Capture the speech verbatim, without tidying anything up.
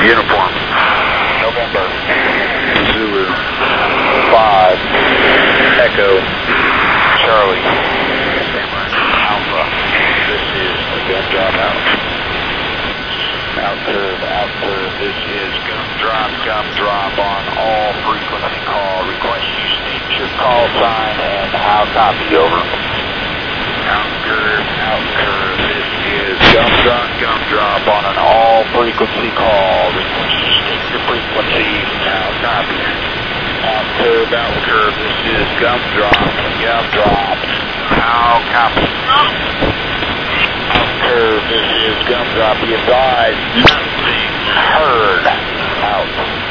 Uniform. November. Zulu. Five. Echo. Charlie. Alpha. This is a gumdrop out. Out curve, out curve. This is gumdrop, gumdrop on all frequency call. Request you state your call sign and how copy over. Out curve, out curve. This is gumdrop, gumdrop on an all frequency call. Request you state your frequency and how copy. Out curve, out curve. This is gumdrop, gumdrop. How copy. Out curve. This is gumdrop. Be advised. Nothing heard. Out.